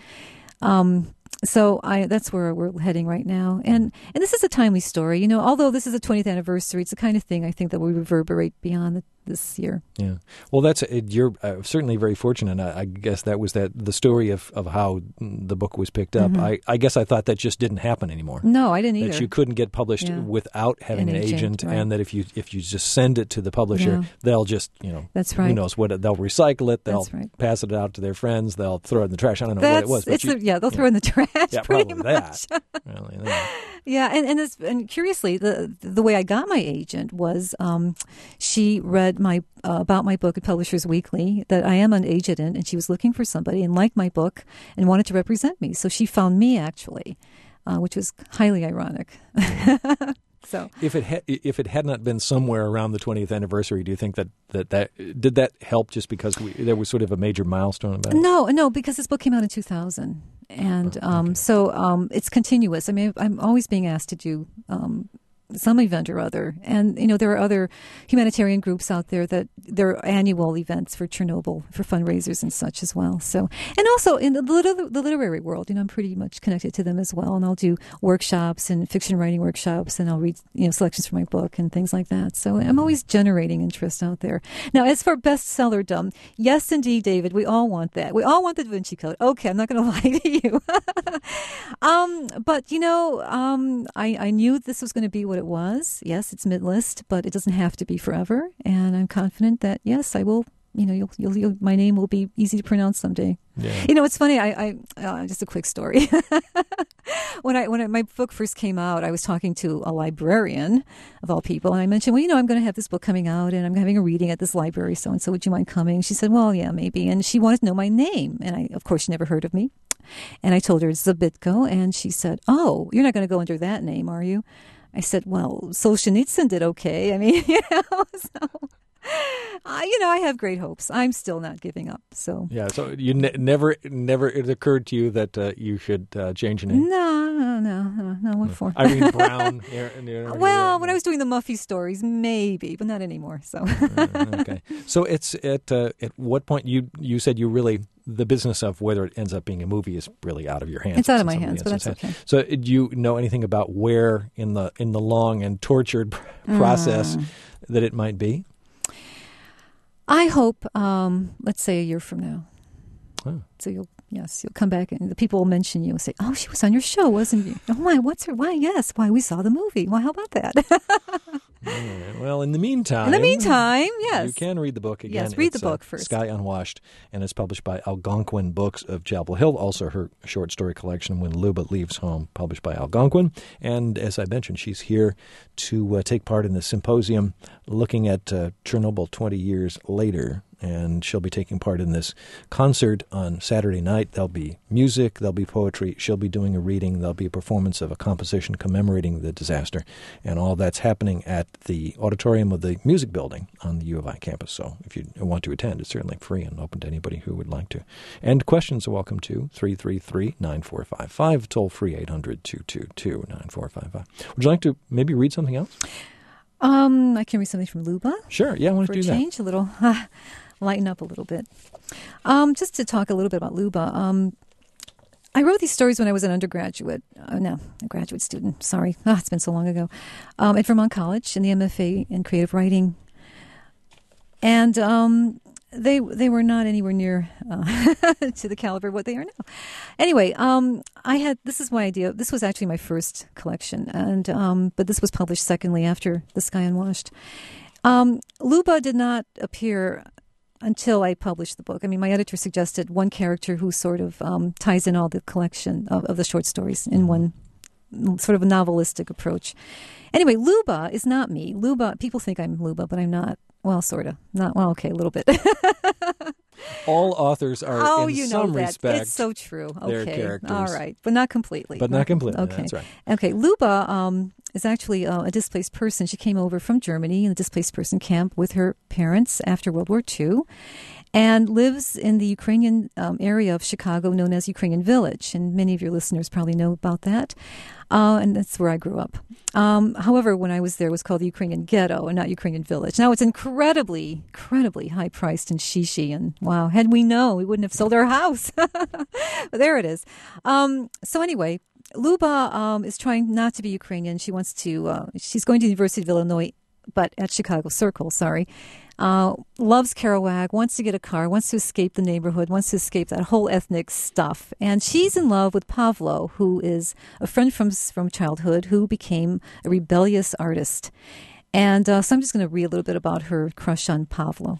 So that's where we're heading right now. And this is a timely story. Although this is a 20th anniversary, it's the kind of thing I think that will reverberate beyond this year. Yeah. Well, you're certainly very fortunate. I guess that was the story of how the book was picked up. Mm-hmm. I guess I thought that just didn't happen anymore. No, I didn't either. That you couldn't get published without having an agent, right. And that if you just send it to the publisher, they'll just, that's right. Who knows what, they'll recycle it, they'll pass it out to their friends, they'll throw it in the trash. I don't know what it was. But they'll throw it in the trash. Yeah, pretty probably much. That. Really, that. Yeah, and curiously, the way I got my agent was she read about my book at Publishers Weekly, that I am an agent in, and she was looking for somebody and liked my book and wanted to represent me. So she found me, actually, which was highly ironic. So if it had not been somewhere around the 20th anniversary, do you think that did that help just because there was sort of a major milestone about it? No, because this book came out in 2000. And so it's continuous. I mean, I'm always being asked to do some event or other. And, there are other humanitarian groups out there that there are annual events for Chernobyl, for fundraisers and such as well. So, and also in the literary world, I'm pretty much connected to them as well. And I'll do workshops and fiction writing workshops, and I'll read, selections from my book and things like that. So I'm always generating interest out there. Now, as for bestsellerdom, yes, indeed, David, we all want that. We all want the Da Vinci Code. Okay, I'm not going to lie to you. But, I knew this was going to be what it was. Yes, it's mid-list, but it doesn't have to be forever. And I'm confident that, yes, I will, my name will be easy to pronounce someday. Yeah. It's funny. I just a quick story. When my book first came out, I was talking to a librarian of all people, and I mentioned, well, I'm going to have this book coming out, and I'm having a reading at this library. So and so, would you mind coming? She said, well, yeah, maybe. And she wanted to know my name, and of course, she never heard of me. And I told her it's Zabitko, and she said, oh, you're not going to go under that name, are you? I said, well, Solzhenitsyn did okay. I mean, so... I have great hopes. I'm still not giving up. So yeah. So you never it occurred to you that you should change your name? No. What for? Irene Brown. Well, when I was doing the Muffy stories, maybe, but not anymore. So okay. So it's at what point you said you really, the business of whether it ends up being a movie is really out of your hands. It's out of my hands, but that's okay. So do you know anything about where in the long and tortured process that it might be? I hope, let's say a year from now. Oh. So you'll come back and the people will mention you and say, oh, she was on your show, wasn't she? Oh, my, what's her? Why, yes. Why, we saw the movie. Why, how about that? All right. Well, in the meantime, yes. you can read the book again. Yes, read the book first. Sky Unwashed, and it's published by Algonquin Books of Chapel Hill. Also, her short story collection, When Luba Leaves Home, published by Algonquin. And as I mentioned, she's here to take part in the symposium looking at Chernobyl 20 years later. And she'll be taking part in this concert on Saturday night. There'll be music, there'll be poetry. She'll be doing a reading. There'll be a performance of a composition commemorating the disaster. And all that's happening at the auditorium of the Music Building on the U of I campus. So if you want to attend, it's certainly free and open to anybody who would like to. And questions are welcome to 333-9455, toll free 800-222-9455. Would you like to maybe read something else? I can read something from Luba. Sure, yeah, I want to do that. For a change, a little, lighten up a little bit. Just to talk a little bit about Luba. I wrote these stories when I was an undergraduate. A graduate student. Sorry. It's been so long ago. At Vermont College in the MFA in creative writing. And they were not anywhere near to the caliber of what they are now. Anyway, this is my idea. This was actually my first collection, and but this was published secondly after The Sky Unwashed. Luba did not appear until I published the book. I mean, my editor suggested one character who sort of ties in all the collection of the short stories in one sort of a novelistic approach. Anyway, Luba is not me. Luba, people think I'm Luba, but I'm not. Well, sort of. Not well. Okay, a little bit. All authors are, in some that. respect, it's so true. their Okay, characters. all right, but not completely. But not completely. Okay, That's right. Okay, Luba is actually a displaced person. She came over from Germany in the displaced person camp with her parents after World War II, and lives in the Ukrainian area of Chicago known as Ukrainian Village. And many of your listeners probably know about that. And that's where I grew up. However, when I was there, it was called the Ukrainian Ghetto and not Ukrainian Village. Now, it's incredibly high-priced and shishi. And wow, had we known, we wouldn't have sold our house. But there it is. So anyway, Luba is trying not to be Ukrainian. She wants to, she's going to the University of Illinois, but at Chicago Circle, loves Kerouac, wants to get a car, wants to escape the neighborhood, wants to escape that whole ethnic stuff. And she's in love with Pavlo, who is a friend from childhood who became a rebellious artist. And so I'm just going to read a little bit about her crush on Pavlo.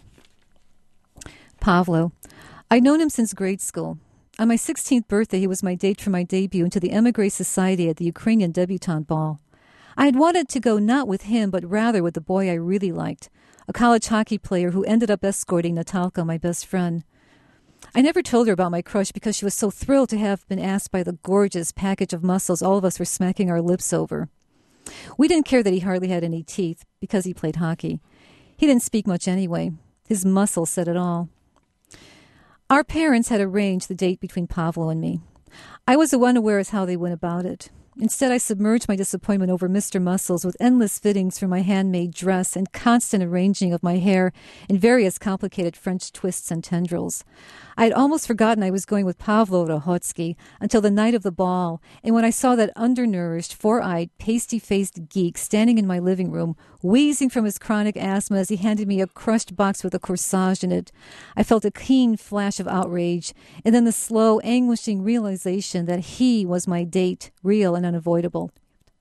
Pavlo. I'd known him since grade school. On my 16th birthday, he was my date for my debut into the Emigre Society at the Ukrainian debutante ball. I had wanted to go not with him, but rather with the boy I really liked, a college hockey player who ended up escorting Natalka, my best friend. I never told her about my crush because she was so thrilled to have been asked by the gorgeous package of muscles all of us were smacking our lips over. We didn't care that he hardly had any teeth because he played hockey. He didn't speak much anyway. His muscles said it all. Our parents had arranged the date between Pavlo and me. I was unaware as how they went about it. Instead, I submerged my disappointment over Mr. Muscles with endless fittings for my handmade dress and constant arranging of my hair in various complicated French twists and tendrils. I had almost forgotten I was going with Pavlo Rohotsky until the night of the ball, and when I saw that undernourished, four-eyed, pasty-faced geek standing in my living room, wheezing from his chronic asthma as he handed me a crushed box with a corsage in it, I felt a keen flash of outrage, and then the slow, anguishing realization that he was my date, real and unavoidable.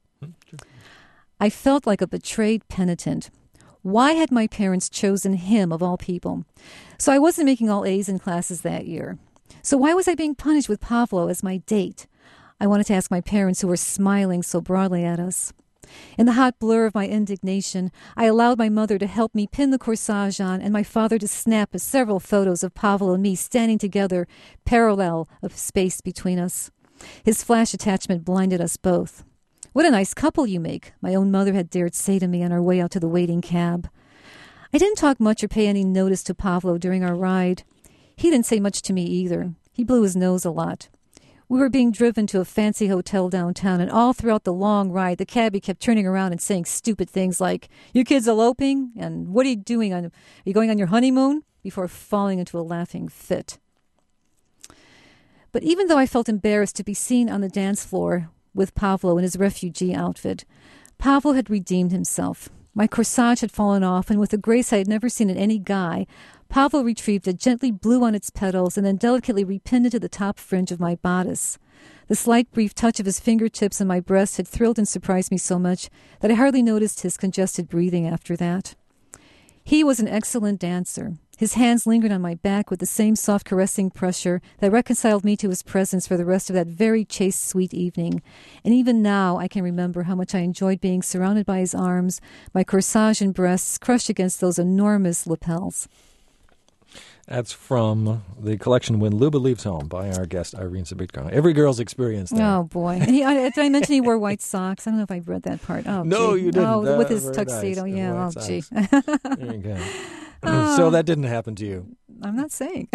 I felt like a betrayed penitent. Why had my parents chosen him of all people? So I wasn't making all A's in classes that year. So why was I being punished with Pavlo as my date? I wanted to ask my parents, who were smiling so broadly at us. In the hot blur of my indignation, I allowed my mother to help me pin the corsage on and my father to snap several photos of Pavlo and me standing together, parallel of space between us. His flash attachment blinded us both. What a nice couple you make, my own mother had dared say to me on our way out to the waiting cab. I didn't talk much or pay any notice to Pavlo during our ride. He didn't say much to me either. He blew his nose a lot. We were being driven to a fancy hotel downtown, and all throughout the long ride, the cabbie kept turning around and saying stupid things like, "You kids eloping?" and "What are you doing? Are you going on your honeymoon?" before falling into a laughing fit. But even though I felt embarrassed to be seen on the dance floor with Pavlo in his refugee outfit, Pavlo had redeemed himself. My corsage had fallen off, and with a grace I had never seen in any guy, Pavlo retrieved it, gently blew on its petals, and then delicately repinned it to the top fringe of my bodice. The slight brief touch of his fingertips on my breast had thrilled and surprised me so much that I hardly noticed his congested breathing after that. He was an excellent dancer. His hands lingered on my back with the same soft caressing pressure that reconciled me to his presence for the rest of that very chaste, sweet evening. And even now I can remember how much I enjoyed being surrounded by his arms, my corsage and breasts crushed against those enormous lapels. That's from the collection When Luba Leaves Home by our guest Irene Zabitko. Every girl's experience there. Oh, boy. And did I mention he wore white socks? I don't know if I read that part. Oh, no, gee. you didn't. Oh, with his Very tuxedo. nice. Yeah, White gee. There you go. So that didn't happen to you. I'm not saying.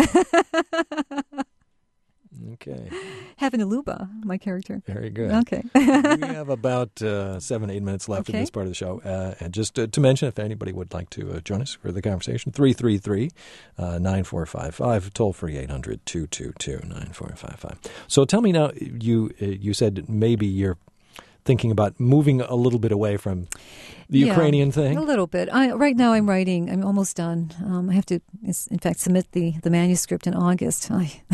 Okay. Having a Luba, my character. Very good. Okay. We have about 7-8 minutes left in this part of the show. And just to mention, if anybody would like to join us for the conversation, 333-9455, toll-free 800-222-9455. So tell me now, you said maybe you're thinking about moving a little bit away from the Ukrainian thing? A little bit. Right now I'm writing. I'm almost done. I have to, in fact, submit the manuscript in August.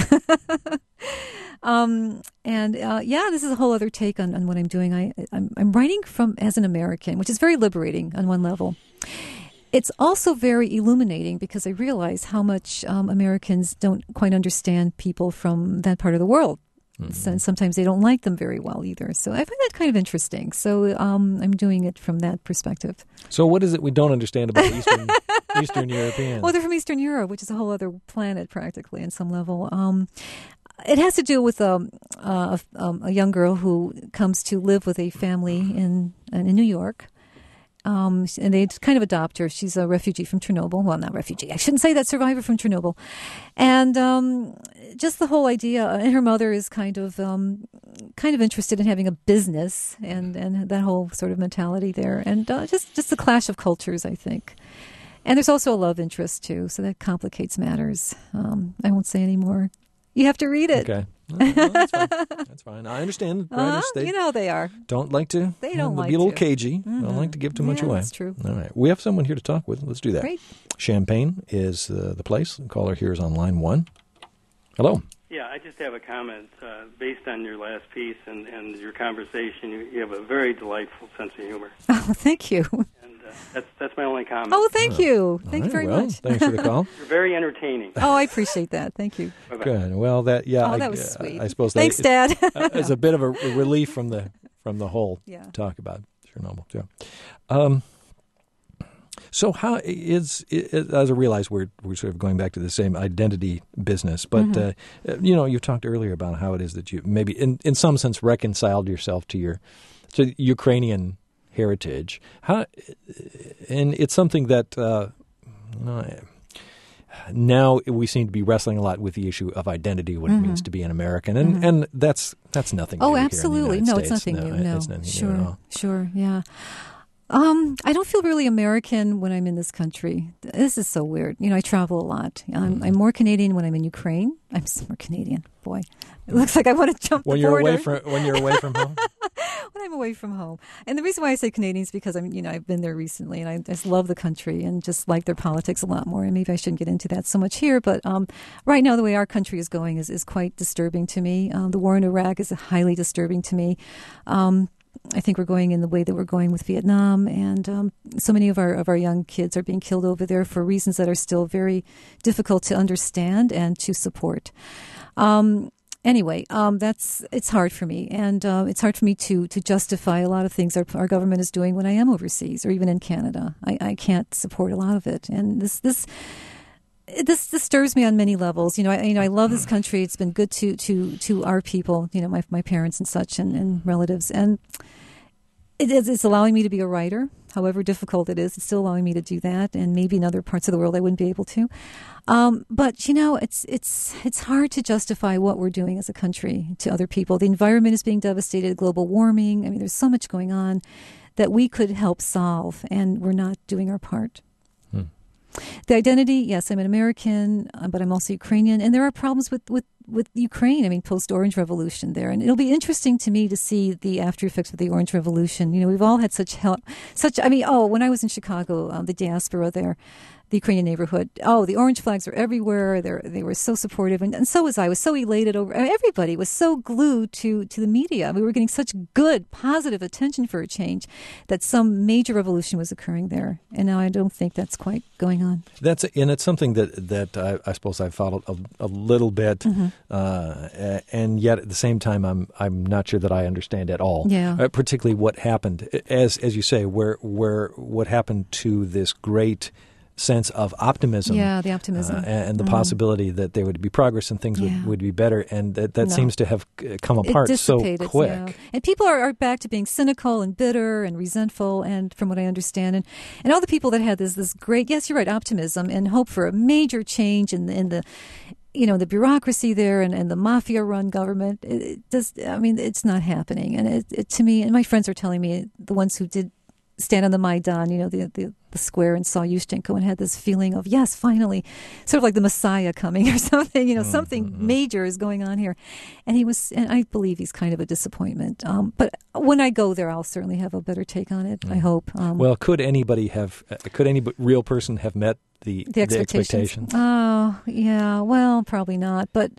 This is a whole other take on what I'm doing. I'm writing as an American, which is very liberating on one level. It's also very illuminating because I realize how much Americans don't quite understand people from that part of the world. Mm-hmm. And sometimes they don't like them very well either. So I find that kind of interesting. So I'm doing it from that perspective. So what is it we don't understand about Eastern Europeans? Well, they're from Eastern Europe, which is a whole other planet practically on some level. It has to do with a young girl who comes to live with a family in New York. And they kind of adopt her. She's a refugee from Chernobyl. Well, not refugee. I shouldn't say that. Survivor from Chernobyl. And just the whole idea. And her mother is kind of interested in having a business and that whole sort of mentality there. And just the clash of cultures, I think. And there's also a love interest, too. So that complicates matters. I won't say any more. You have to read it. Okay. No, that's fine. That's fine. I understand. Writers, you know they are. Don't like to. They don't like be a little to. cagey. Mm-hmm. Don't like to give too much away. That's true. All right. We have someone here to talk with. Let's do that. Great. Champaign is the place. The caller here is on line 1. Hello. Yeah, I just have a comment based on your last piece and your conversation. You have a very delightful sense of humor. Oh, thank you. And that's my only comment. Oh, thank you. Thank you very much. Thanks for the call. You're very entertaining. Oh, I appreciate that. Thank you. Bye-bye. Good. Well, that was sweet. I suppose thanks, Dad. It's a bit of a relief from the whole talk about Chernobyl. Yeah. So how is as I realize we're sort of going back to the same identity business, but you talked earlier about how it is that you maybe in some sense reconciled yourself to Ukrainian heritage. And it's something that now we seem to be wrestling a lot with the issue of identity, what it means to be an American, and that's nothing new. Oh, here absolutely. in the United It's States. nothing new. No, it's nothing new at all. Sure, yeah. I don't feel really American when I'm in this country. This is so weird. I travel a lot. I'm more Canadian when I'm in Ukraine. I'm more Canadian. Boy, it looks like I want to jump the border. When you're away from home? When I'm away from home. And the reason why I say Canadian is because I've been there recently and I just love the country and just like their politics a lot more. And maybe I shouldn't get into that so much here. But right now, the way our country is going is quite disturbing to me. The war in Iraq is highly disturbing to me. I think we're going in the way that we're going with Vietnam, and so many of our young kids are being killed over there for reasons that are still very difficult to understand and to support. Anyway, it's hard for me, and it's hard for me to justify a lot of things our government is doing when I am overseas or even in Canada. I can't support a lot of it, and this disturbs me on many levels. I love this country. It's been good to our people, my parents and such and relatives. And it's allowing me to be a writer, however difficult it is. It's still allowing me to do that. And maybe in other parts of the world I wouldn't be able to. But it's hard to justify what we're doing as a country to other people. The environment is being devastated, global warming. I mean, there's so much going on that we could help solve, and we're not doing our part. The identity, yes, I'm an American, but I'm also Ukrainian, and there are problems with Ukraine. I mean, post-Orange Revolution there, and it'll be interesting to me to see the after effects of the Orange Revolution. We've all had such help. When I was in Chicago, the diaspora there, the Ukrainian neighborhood. Oh, the orange flags were everywhere. They were so supportive, and so was I. I was so elated over. Everybody was so glued to the media. We were getting such good, positive attention for a change that some major revolution was occurring there. And now I don't think that's quite going on. It's something that I suppose I've followed a little bit, and yet at the same time I'm not sure that I understand at all. Yeah. Particularly what happened, as you say, where what happened to this great sense of optimism. Yeah, the optimism. And the possibility that there would be progress and things would be better. And that seems to have come apart so quick. Yeah. And people are back to being cynical and bitter and resentful, and from what I understand. And all the people that had this great, yes, you're right, optimism and hope for a major change in the the bureaucracy there and the mafia-run government, it's not happening. And it to me, and my friends are telling me, the ones who did stand on the Maidan, the square, and saw Yushchenko and had this feeling of, yes, finally, sort of like the Messiah coming or something, something major is going on here. And I believe he's kind of a disappointment. But when I go there, I'll certainly have a better take on it, I hope. Well, could any real person have met the expectations? Oh, yeah, well, probably not. But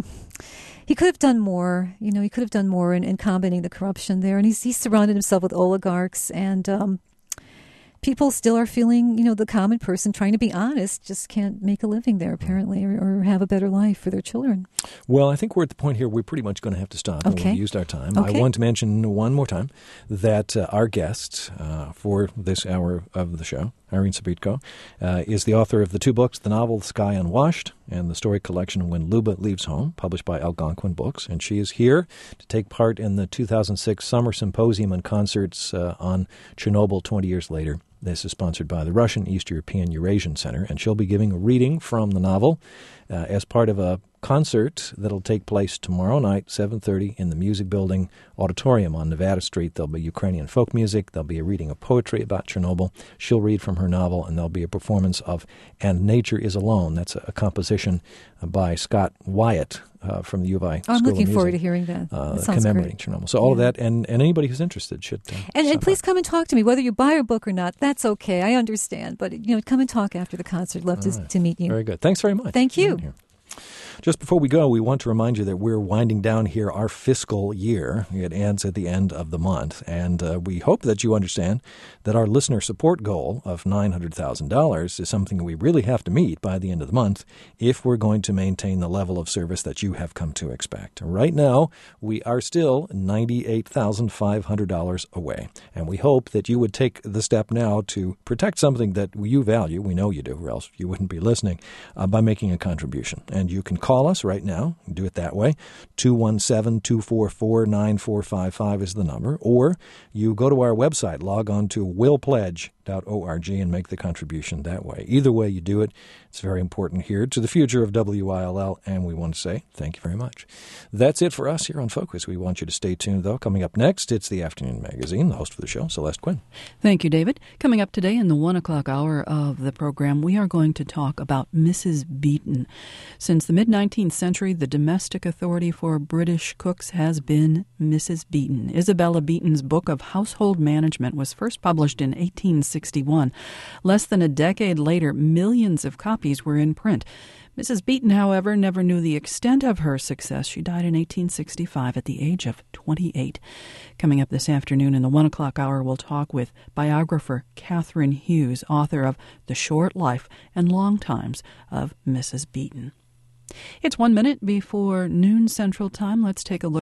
he could have done more. He could have done more in combating the corruption there. And he's surrounded himself with oligarchs, and people still are feeling, the common person trying to be honest just can't make a living there, apparently, or have a better life for their children. Well, I think we're at the point here we're pretty much going to have to stop. Okay. We've used our time. Okay. I want to mention one more time that our guest for this hour of the show, Irene Sabitko, is the author of the two books, the novel Sky Unwashed and the story collection When Luba Leaves Home, published by Algonquin Books. And she is here to take part in the 2006 Summer Symposium and Concerts on Chernobyl 20 years later. This is sponsored by the Russian East European Eurasian Center, and she'll be giving a reading from the novel as part of a concert that'll take place tomorrow night, 7:30, in the Music Building Auditorium on Nevada Street. There'll be Ukrainian folk music. There'll be a reading of poetry about Chernobyl. She'll read from her novel, and there'll be a performance of And Nature is Alone. That's a composition by Scott Wyatt from the U of I School I'm looking of Music, forward to hearing that. That sounds commemorating great. Chernobyl. So all of that, and anybody who's interested should And please come and talk to me. Whether you buy a book or not, that's okay. I understand. But, come and talk after the concert. Love to meet you. Very good. Thanks very much. Thank you. Just before we go, we want to remind you that we're winding down here our fiscal year. It ends at the end of the month, and we hope that you understand that our listener support goal of $900,000 is something we really have to meet by the end of the month if we're going to maintain the level of service that you have come to expect. Right now, we are still $98,500 away, and we hope that you would take the step now to protect something that you value, we know you do, or else you wouldn't be listening, by making a contribution. And you can call us right now. Do it that way. 217-244-9455 is the number. Or you go to our website, log on to willpledge.org and make the contribution that way. Either way you do it, it's very important here to the future of WILL, and we want to say thank you very much. That's it for us here on Focus. We want you to stay tuned, though. Coming up next, it's the Afternoon Magazine. The host for the show, Celeste Quinn. Thank you, David. Coming up today in the 1 o'clock hour of the program, we are going to talk about Mrs. Beeton. Since the mid-19th century, the domestic authority for British cooks has been Mrs. Beeton. Isabella Beeton's Book of Household Management was first published in 1861. Less than a decade later, millions of copies were in print. Mrs. Beeton, however, never knew the extent of her success. She died in 1865 at the age of 28. Coming up this afternoon in the 1 o'clock hour, we'll talk with biographer Catherine Hughes, author of The Short Life and Long Times of Mrs. Beeton. It's 1 minute before noon Central Time. Let's take a look